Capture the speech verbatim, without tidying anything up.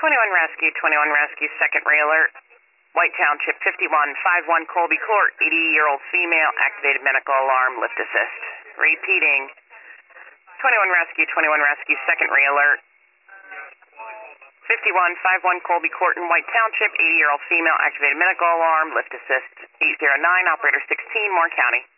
twenty-one Rescue, twenty-one Rescue, second re-alert. White Township, fifty-one fifty-one Colby Court, eighty-year-old female, activated medical alarm, lift assist. Repeating. twenty-one Rescue, twenty-one Rescue, second re-alert. fifty-one fifty-one Colby Court in White Township, eighty-year-old female, activated medical alarm, lift assist. eight zero nine, operator sixteen, Moore County.